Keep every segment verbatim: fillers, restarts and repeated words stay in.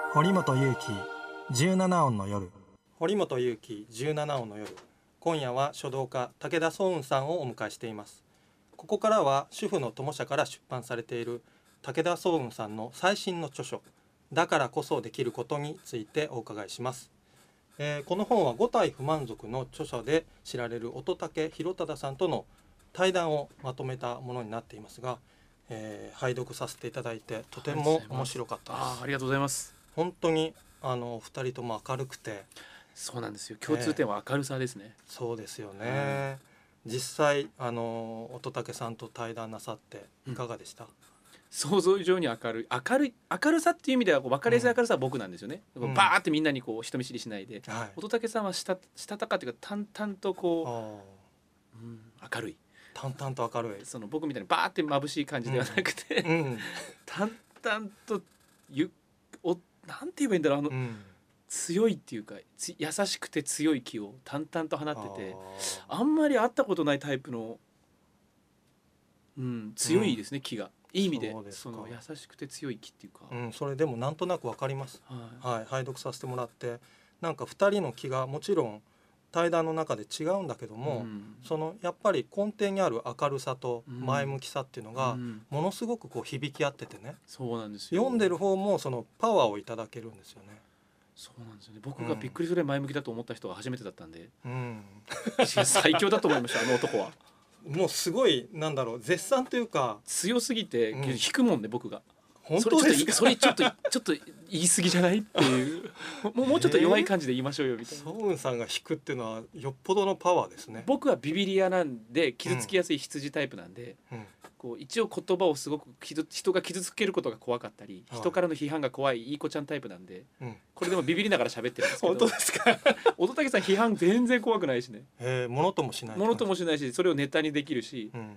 堀本裕樹じゅうなな音の夜。 堀本裕樹じゅうなな音の夜、今夜は書道家武田双雲さんをお迎えしています。ここからは主婦の友社から出版されている武田双雲さんの最新の著書だからこそできることについてお伺いします。えー、この本は五体不満足の著者で知られる乙武洋忠さんとの対談をまとめたものになっていますが、えー、拝読させていただいてとても面白かったです。 あありがとうございます。 本当にあのふたりとも明るくて、 そうなんですよ、共通点は明るさですね。 えー、そうですよね、うん、実際あの乙武さんと対談なさっていかがでした？うん、 想像以上に明るい明るい明るさっていう意味ではこう分かりやすい明るさは僕なんですよね、うん、バーってみんなにこう人見知りしないで、はい、乙武さんはしたしたたかっていうか淡々とこう、うん、明るい淡々と明るい、 その僕みたいにバーって眩しい感じではなくて、うんうん、淡々とゆおなんて言えばいいんだろう、あの、うん、強いっていうか優しくて強い気を淡々と放ってて、 あ, あんまり会ったことないタイプの、うん、強いですね、うん、気がいい意味で そ, その優しくて強い気っていうか、 うん、それでもなんとなくわかります、はいはい、拝読させてもらって、なんかふたりの気がもちろん対談の中で違うんだけども、うん、そのやっぱり根底にある明るさと前向きさっていうのがものすごくこう響き合っててね、 そうなんですよ、 読んでる方もそのパワーをいただけるんですよね。 そうなんですよね、僕がびっくりするぐらい前向きだと思った人が初めてだったんで、うん、最強だと思いましたあの男は。 もうすごいなんだろう、絶賛というか強すぎて、うん、引くもんね僕が。 本当ですか？ それちょっとちょっと言い過ぎじゃないっていうもうもうちょっと弱い感じで言いましょうよみたいな。 双雲さんが引くっていうのはよっぽどのパワーですね。 僕はビビリアなんで傷つきやすい羊タイプなんで、うん、こう一応言葉をすごく人が傷つけることが怖かったり、はい、人からの批判が怖いいい子ちゃんタイプなんで、うん、これでもビビりながら喋ってるんですけど本当ですか？ 乙武さん批判全然怖くないしね、 えー、ものともしないものともしないし、それをネタにできるし、うん、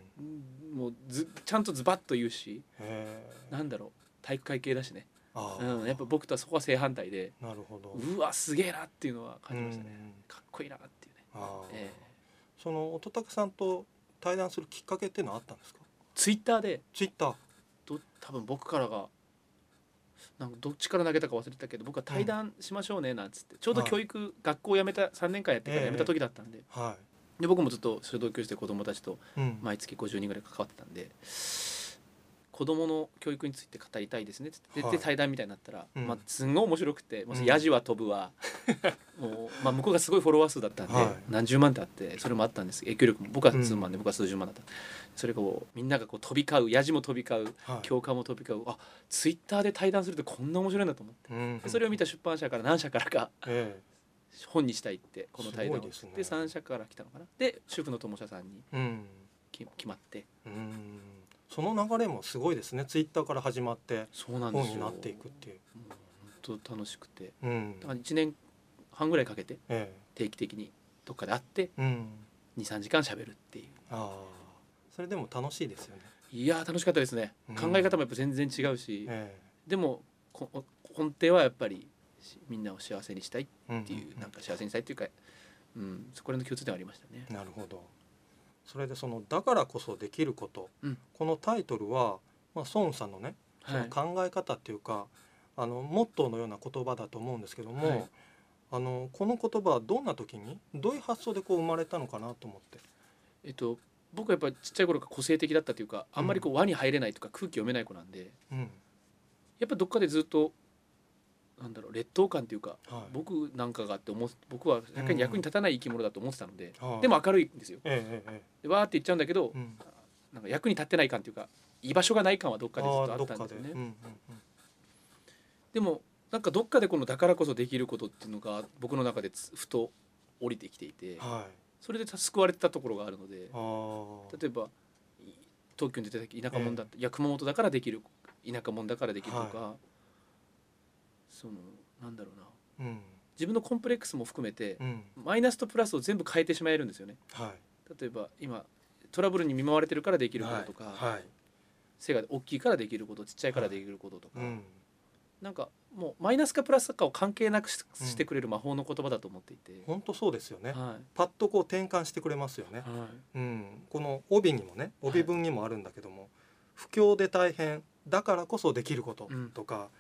もうずちゃんとズバッと言うし、なんだろう体育会系だしね、うん、やっぱ僕とはそこは正反対で、 なるほど、 うわすげえなっていうのは感じましたね、かっこいいなっていうね。 あ、えー、その乙武さんと対談するきっかけっていうのはあったんですか？ ツイッターでツイッターど多分僕からがなんかどっちから投げたか忘れたけど、僕は対談しましょうねなんつって、うん、ちょうど教育、はい、学校を辞めたさんねんかんやってから辞めた時だったんで、えーはい、で僕もずっと書道教室で子どもたちと毎月ごじゅうにんぐらい関わってたんで、うん、子どもの教育について語りたいですねって言って、はい、対談みたいになったら、うん、まあ、すんごい面白くて、もうヤジは飛ぶわ、うん、もう、まあ、向こうがすごいフォロワー数だったんで、はい、何十万ってあって、それもあったんです影響力も僕は数万で、うん、僕は数十万だった。それがこうみんながこう飛び交う、ヤジも飛び交う、はい、教科も飛び交う、あツイッターで対談するってこんな面白いんだと思って、うん、でそれを見た出版社から何社からか、えー、本にしたいってこの対談をで、ね、でさん社から来たのかな、で主婦の友社さんに、うん、決まって、うん、 その流れもすごいですね。ツイッターから始まって本になっていくっていう、 本当楽しくて、うん、だからいちねんはんぐらいかけて定期的にどっかで会って、うん、にさんじかんしゃべるっていう。あ、 それでも楽しいですよね。 いや楽しかったですね、うん、考え方もやっぱ全然違うし、えー、でも根底はやっぱりみんなを幸せにしたいっていう、うんうんうん、なんか幸せにしたいっていうか、うん、そこらの共通点はありましたね。 なるほど。それでそのだからこそできること、うん、このタイトルは、まあ、孫さんのねその考え方っていうか、はい、あのモットーのような言葉だと思うんですけども、はい、あのこの言葉はどんな時にどういう発想でこう生まれたのかなと思って。 えっと僕はやっぱちっちゃい頃から個性的だったというか、あんまりこう輪に入れないとか空気読めない子なんで、うん、やっぱどっかでずっとなんだろう劣等感というか、はい、僕なんかがって思う、僕は逆に役に立たない生き物だと思ってたので、うん、でも明るいんですよ、ええええ、でわーって言っちゃうんだけど、うん、なんか役に立ってない感というか居場所がない感はどっかでずっとあったんですよね。で, で, うんうんうん、でもなんかどっかでこのだからこそできることっていうのが僕の中でふと降りてきていて、はい、それで救われてたところがあるので、例えば東京に出てた田舎者だった、えー、いや熊本だからできる、田舎者だからできるとか、はい、そのなんだろうな、うん、自分のコンプレックスも含めて、うん、マイナスとプラスを全部変えてしまえるんですよね、はい、例えば今トラブルに見舞われてるからできることとか、はいはい、背が大きいからできること、ちっちゃいからできることとか、はい、うん、なんかもうマイナスかプラスかを関係なく し,、うん、してくれる魔法の言葉だと思っていて、 本当そうですよね、はい、パッとこう転換してくれますよね、はい、うん、この帯にもね帯文にもあるんだけども、はい、不況で大変だからこそできることとか、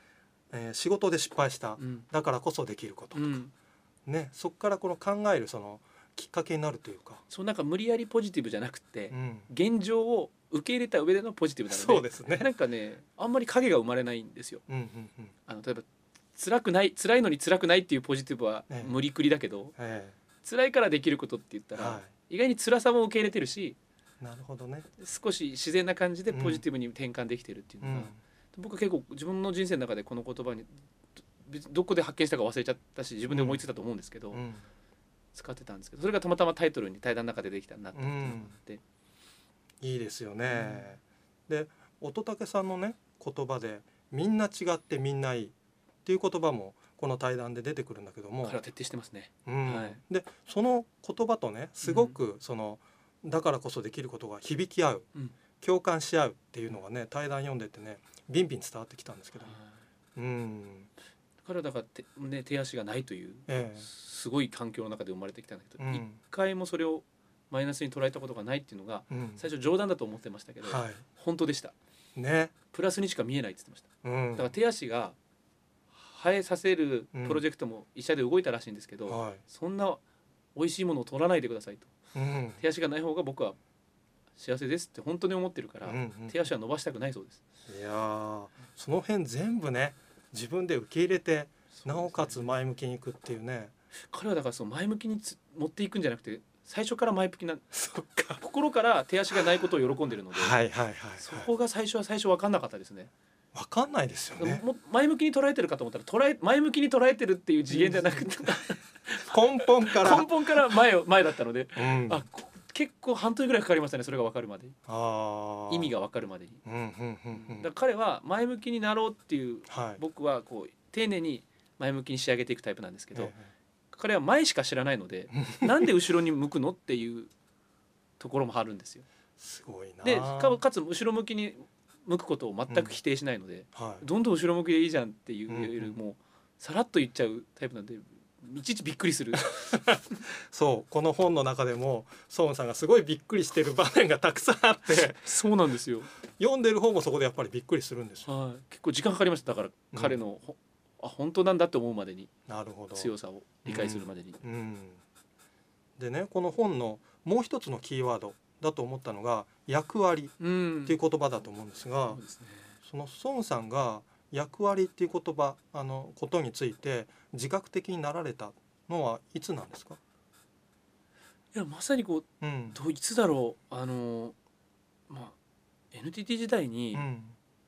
えー、仕事で失敗した、 うん、 だからこそできることとか、うん、ね、そこからこの考えるそのきっかけになるというか、 そうなんか無理やりポジティブじゃなくて、うん、現状を受け入れた上でのポジティブなので、 そうですね、 なんかねあんまり影が生まれないんですよ、 うんうんうん、 あの例えば辛くない辛いのに辛くないっていうポジティブは無理くりだけど、ええ、辛いからできることって言ったら、はい、意外に辛さも受け入れてるし、 なるほどね、 少し自然な感じでポジティブに転換できてるっていうのが、うん、僕結構自分の人生の中でこの言葉にどこで発見したか忘れちゃったし自分で思いついたと思うんですけど、うん、使ってたんですけど、それがたまたまタイトルに対談の中でできたなっていうのがあって、 うん、いいですよね、うん、で乙武さんのね言葉でみんな違ってみんないいっていう言葉もこの対談で出てくるんだけども、 彼は徹底してますね、 うんはい、でその言葉とねすごくその、うん、だからこそできることが響き合う、うん、共感し合うっていうのがね対談読んでてねビンビン伝わってきたんですけど、ね、うん、 彼はだから手、ね、手足がないという、ええ、すごい環境の中で生まれてきたんだけど、うん、一回もそれをマイナスに捉えたことがないっていうのが、うん、最初冗談だと思ってましたけど、はい、本当でした、ね、プラスにしか見えないって言ってました、うん、だから手足が生えさせるプロジェクトも医者で動いたらしいんですけど、うんはい、そんな美味しいものを取らないでくださいと、うん、手足がない方が僕は幸せですって本当に思ってるから、うんうん、手足は伸ばしたくないそうです。 いやその辺全部ね自分で受け入れて、なおかつ前向きにいくっていうね。 彼はだからその前向きにつ持っていくんじゃなくて最初から前向きなそっか心から手足がないことを喜んでるので、はいはいはいはい、そこが最初は最初分かんなかったですね。 分かんないですよね。 も前向きに捉えてるかと思ったら捉え前向きに捉えてるっていう次元じゃなくて根本から根本から前を前だったので、うん、あ結構半年ぐらいかかりましたね、それが分かるまでに。あ意味が分かるまでに、うんうんうんうん、だから彼は前向きになろうっていう、はい、僕はこう丁寧に前向きに仕上げていくタイプなんですけど、ええ、彼は前しか知らないのでなんで後ろに向くのっていうところもあるんですよ。 すごいな。 で か, かつ後ろ向きに向くことを全く否定しないので、うんはい、どんどん後ろ向きでいいじゃんっていう、うんうん、もうさらっと言っちゃうタイプなんでいちいちびっくりするそうこの本の中でもソーンさんがすごいびっくりしてる場面がたくさんあってそうなんですよ。 読んでる方もそこでやっぱりびっくりするんですよ、 はい、結構時間かかりました。だから彼の、うん、あ本当なんだって思うまでに、 なるほど強さを理解するまでに、 うんうん、でねこの本のもう一つのキーワードだと思ったのが役割っていう言葉だと思うんですが、うん そうですね、そのソンさんが役割っていう言葉あのことについて自覚的になられたのはいつなんですか？ いやまさにこう、うん、どいつだろうあの、まあ、エヌティーティー 時代に、うん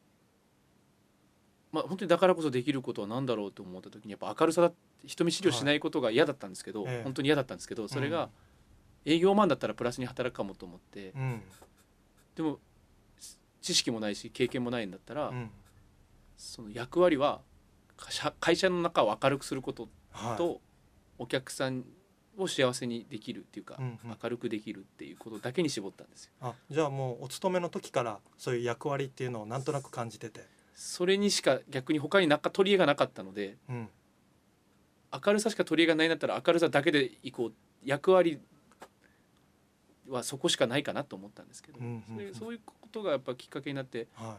まあ、本当にだからこそできることは何だろうと思った時にやっぱ明るさだ人見知りをしないことが嫌だったんですけど、はい、本当に嫌だったんですけど、それが営業マンだったらプラスに働くかもと思って、うん、でも知識もないし経験もないんだったら、うん、その役割は会社の中を明るくすることと、はい、お客さんを幸せにできるっていうか、うんうん、明るくできるっていうことだけに絞ったんですよ。 あじゃあもうお勤めの時からそういう役割っていうのをなんとなく感じてて、 それにしか逆に他になんか取り柄がなかったので、うん、明るさしか取り柄がないんだったら明るさだけでいこう、役割はそこしかないかなと思ったんですけど、うんうんうん、それそういうことがやっぱきっかけになって、はい、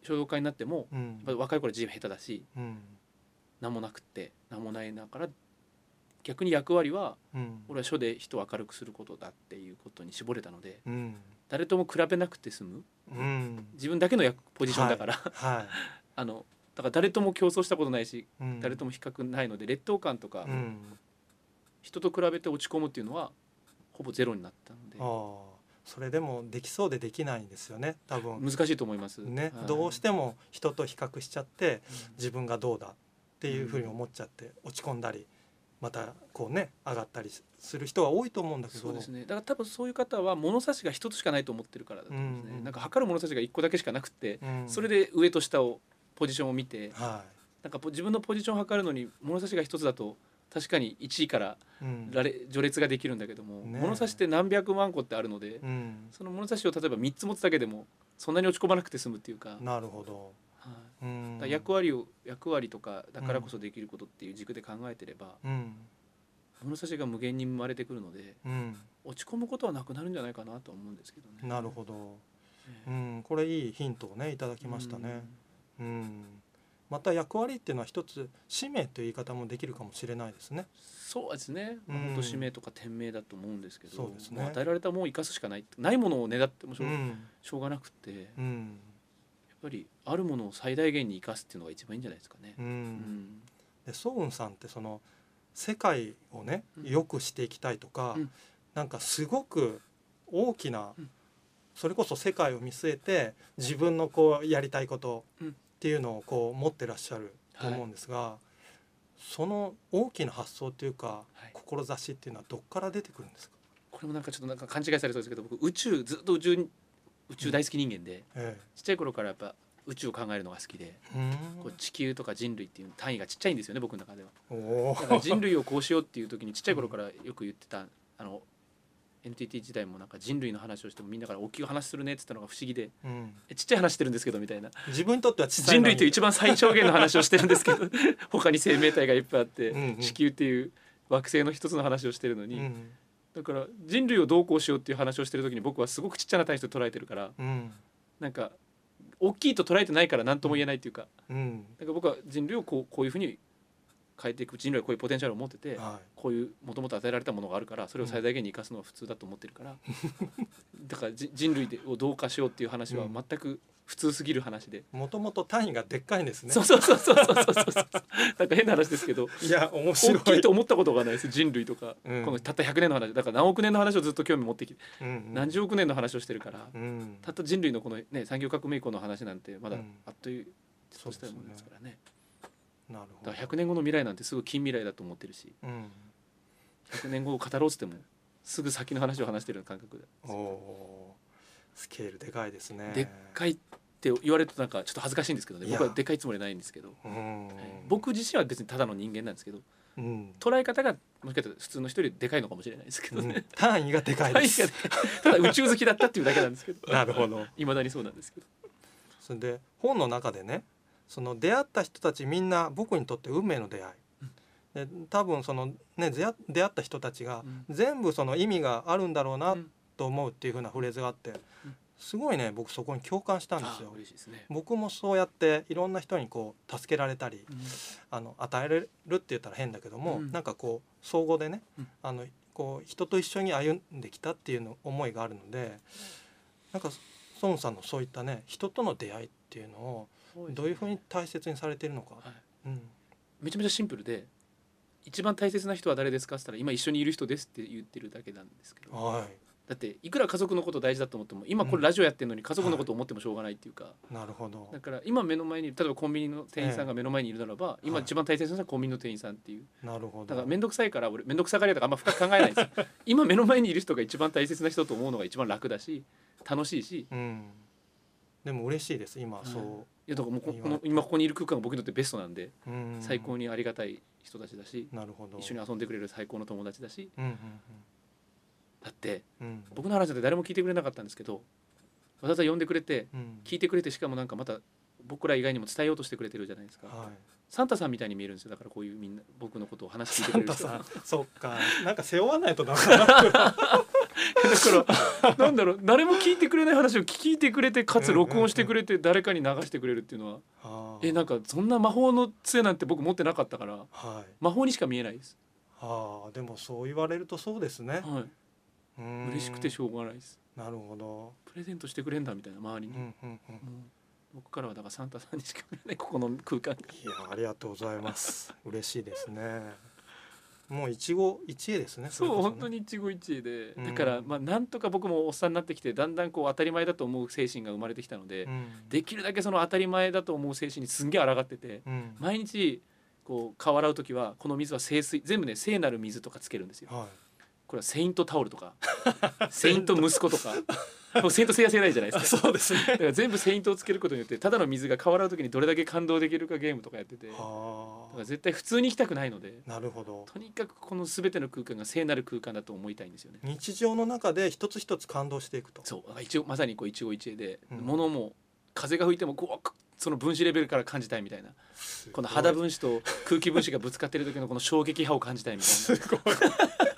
書道家になっても、うん、やっぱ若い頃字下手だし、うん、何もなくって何もないだから逆に役割は、うん、俺は書で人を明るくすることだっていうことに絞れたので、うん、誰とも比べなくて済む、うん、自分だけの役ポジションだから、はいはい、あのだから誰とも競争したことないし、うん、誰とも比較ないので劣等感とか、うん、人と比べて落ち込むっていうのはほぼゼロになったので。 あそれでもできそうでできないんですよね多分。 難しいと思います、 ねはい、どうしても人と比較しちゃって、うん、自分がどうだっていうふうに思っちゃって落ち込んだりまたこうね上がったりする人は多いと思うんだけど。 そうですね。だから多分そういう方は物差しが一つしかないと思ってるからだと思うんですね、うんうん、なんか測る物差しが一個だけしかなくて、うん、それで上と下をポジションを見て、はい、なんか自分のポジションを測るのに物差しが一つだと確かにいちいからられ、うん、序列ができるんだけども、ね、物差しって何百万個ってあるので、うん、その物差しを例えばみっつ持つだけでもそんなに落ち込まなくて済むっていうか。 なるほど、 はい、うん、だ役割を役割とかだからこそできることっていう軸で考えてれば、うん、物差しが無限に生まれてくるので、うん、落ち込むことはなくなるんじゃないかなと思うんですけどね。 なるほど、えーうん、これいいヒントをねいただきましたね、うんうん、 また役割っていうのは一つ使命という言い方もできるかもしれないですね。 そうですね、 うん本当使命とか天命だと思うんですけど、 そうですねもう与えられたものを生かすしかない、ないものをねだってもしょう,、 うんしょうがなくて、やっうんぱりあるものを最大限に生かすっていうのが一番いいんじゃないですかね。 うんうんでソウンさんってその世界をねうん良くしていきたいとか、 うんなんかすごく大きな、 うんそれこそ世界を見据えて自分のこうやりたいことうんっていうのをこう持ってらっしゃると思うんですが、その大きな発想というか、 はい志っていうのはどっから出てくるんですか？ これもなんかちょっとなんか勘違いされそうですけど、僕宇宙ずっと宇宙に宇宙大好き人間で、 えちっちゃい頃からやっぱ宇宙を考えるのが好きで、 え、うんこう地球とか人類っていう単位がちっちゃいんですよね、僕の中では。 おだからー人類をこうしようっていう時にちっちゃい頃からよく言ってた、あの エヌティーティー 時代もなんか人類の話をしてもみんなから大きい話するねって言ったのが不思議で、 うんえちっちゃい話してるんですけどみたいな、 自分にとっては小さいのに人類という一番最小限の話をしてるんですけど他に生命体がいっぱいあって、 うんうん地球っていう惑星の一つの話をしてるのに、 うんだから人類をどうこうしようっていう話をしてる時に僕はすごくちっちゃな単位と捉えてるから、 うんなんか大きいと捉えてないから何とも言えないっていうか、 うんだから僕は人類をこうこういうふうに変えていく、人類はこういうポテンシャルを持ってて、 はこういうもともと与えられたものがあるからそれを最大限に生かすのは普通だと思ってるから、だからじ人類をどうかしようっていう話は全く普通すぎる話で、 い、もともと単位がでっかいんですね。 そうそうそうそうそうそうそうなんか変な話ですけどいや面白い。 大きいと思ったことがないです人類とか、 うんこのたったひゃくねんの話だから何億年の話をずっと興味持ってきて、 うんうん何十億年の話をしてるから、 うんたった人類のこの、ね、産業革命以降の話なんてまだうんあっというとしたものですからね。 なるほどだからひゃくねんごの未来なんてすぐ近未来だと思ってるし、 うんひゃくねんごを語ろうっつってもすぐ先の話を話してる感覚で、 おおースケールでかいですね。 でっかいって言われるとなんかちょっと恥ずかしいんですけどね、 いや僕はでっかいつもりないんですけど、 うんはい僕自身は別にただの人間なんですけど、 うん捉え方がもしかしたら普通の人よりでかいのかもしれないですけどうんね、 単位がでかいです。 単位がでかいただ宇宙好きだったっていうだけなんですけどなるほど。 いまだにそうなんですけど、 それで本の中でね、その出会った人たちみんな僕にとって運命の出会い。で多分そのね出会出会った人たちがうん全部その意味があるんだろうなうんと思うっていう風なフレーズがあって、 うんすごいね僕そこに共感したんですあよあ嬉しいですね、 僕もそうやっていろんな人にこう助けられたりうんあの与えれるって言ったら変だけども、 うんなんかこう相互でね、 うんあのこう人と一緒に歩んできたっていうの思いがあるので、なんか孫さんのそういったね人との出会いっていうのをどういうふうに大切にされているのか、 はいうんめちゃめちゃシンプルで、一番大切な人は誰ですかって言ったら今一緒にいる人ですって言ってるだけなんですけど、 はだっていくら家族のこと大事だと思っても今これラジオやってるのに家族のことを思ってもしょうがないっていうか、 い、なるほどだから今目の前に例えばコンビニの店員さんが目の前にいるならば、今一番大切なのはコンビニの店員さんっていう、 なるほどだから面倒くさいから俺面倒くさがり屋とかあんま深く考えないんですよ今目の前にいる人が一番大切な人と思うのが一番楽だし楽しいし、 うん、でも嬉しいです今、 はいそう、 いやだからもうこ言われてこの今ここにいる空間が僕にとってベストなんで、 うん、 最高にありがたい人たちだし、 なるほど一緒に遊んでくれる最高の友達だし、 うんだってうんうん僕の話だって誰も聞いてくれなかったんですけど、わざわざ呼んでくれてうん聞いてくれて、しかもなんかまた僕ら以外にも伝えようとしてくれてるじゃないですか。 はいサンタさんみたいに見えるんですよ。だからこういうみんな僕のことを話聞いてくれる人サンタさんそっかなんか背負わないとダメだなだからなんだろう、誰も聞いてくれない話を聞いてくれて、かつ録音してくれて誰かに流してくれるっていうのは、 あーえなんかそんな魔法の杖なんて僕持ってなかったからはい魔法にしか見えないです。 あーでもそう言われるとそうですね、 はうーい、 ん嬉しくてしょうがないです。 なるほど、 プレゼントしてくれんだみたいな周りに、 うんうんうん、 もう僕からはだからサンタさんにしか見えないここの空間が。 いやありがとうございます嬉しいですねもう一期一会ですねそうれこそね本当に一期一会で、 うんだからまあなんとか僕もおっさんになってきてだんだんこう当たり前だと思う精神が生まれてきたので、 うんできるだけその当たり前だと思う精神にすんげえ抗ってて、 うん毎日こう顔洗う時はこの水は聖水、全部ね聖なる水とかつけるんですよ。 はいこれはセイントタオルとかセイント息子とかもうセイント聖夜聖ないじゃないですか。 そうですねだから全部セイントをつけることによってただの水が顔洗う時にどれだけ感動できるかゲームとかやってて、だかはら絶対普通に行きたくないので、 あなるほどとにかくこの全ての空間が聖なる空間だと思いたいんですよね。 日常の中で一つ一つ感動していくとそうだから一応まさにこう一期一会で、 うん物も風が吹いてもこうその分子レベルから感じたいみたいな、 すごいこの肌分子と空気分子がぶつかってる時のこの衝撃波を感じたいみたいすごい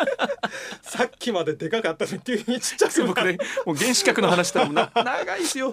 さっきまででかかったのに急にちっちゃくな僕ねもう原子核の話したらもうな長いですよ。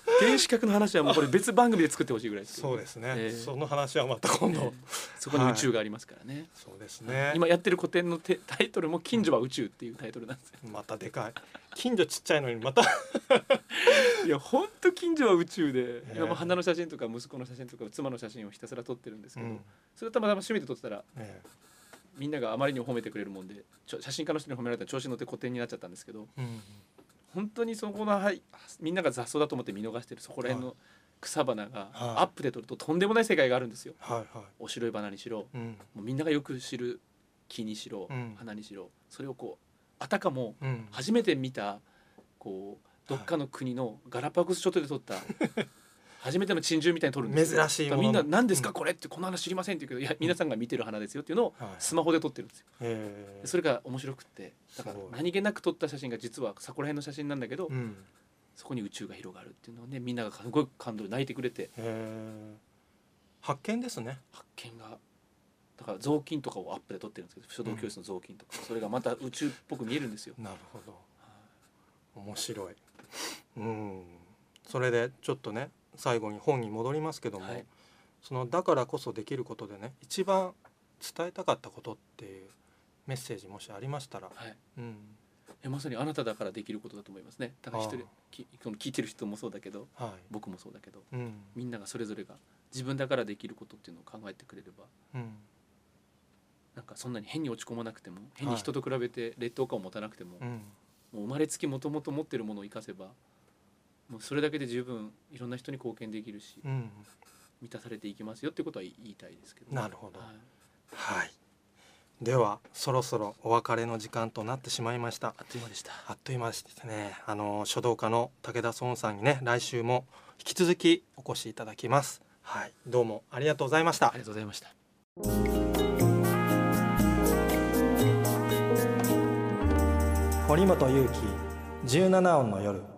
天守閣の話はもうこれ別番組で作ってほしいぐらいです。 そうですね、 えー、 その話はまた今度、えー、 そこに宇宙がありますからね、はい、 そうですね。 今やってる古典のタイトルも近所は宇宙っていうタイトルなんですよ。 またでかい、近所ちっちゃいのにまたいやほんと近所は宇宙で、今も花の写真とか息子の写真とか妻の写真をひたすら撮ってるんですけど、うん、それをたまたま趣味で撮ってたら、えー、みんながあまりにも褒めてくれるもんで、写真家の人に褒められたら調子に乗って古典になっちゃったんですけど、うん、本当にそこの、はい、みんなが雑草だと思って見逃してるそこら辺の草花がアップで撮るととんでもない世界があるんですよ、はいはい、お白い花にしろ、うん、もうみんながよく知る木にしろ、うん、花にしろ、それをこうあたかも初めて見たこうどっかの国のガラパゴス諸島で撮った初めての珍獣みたいに撮るんですよ。 珍しいもの、 みんな何ですかこれって、この花知りませんって言うけど、いや皆さんが見てる花ですよっていうのをスマホで撮ってるんですよ、はい、それが面白くって、だから何気なく撮った写真が実はそこら辺の写真なんだけど、うん、そこに宇宙が広がるっていうのをね、みんながすごい感動で泣いてくれて、 発見ですね。 発見がだから雑巾とかをアップで撮ってるんですけど、書道教室の雑巾とか、うん、それがまた宇宙っぽく見えるんですよ。 なるほど、面白い。うん、それでちょっとね最後に本に戻りますけども、はい、そのだからこそできることでね、一番伝えたかったことっていうメッセージもしありましたら、はい、うん、 えまさにあなただからできることだと思いますね。だから一人きその聞いてる人もそうだけど、はい、僕もそうだけど、うん、みんながそれぞれが自分だからできることっていうのを考えてくれれば、うん、なんかそんなに変に落ち込まなくても、変に人と比べて劣等感を持たなくても、はい、もう生まれつきもともと持ってるものを生かせば、もうそれだけで十分いろんな人に貢献できるし、うん、満たされていきますよってことは言いたいですけど、ね、 なるほど、はい、はい、ではそろそろお別れの時間となってしまいました。 あっという間でした。 あっという間ですね。あの書道家の武田壮雲さんにね、来週も引き続きお越しいただきます。はい、どうもありがとうございました。 ありがとうございました。 堀本裕樹じゅうななおんの夜。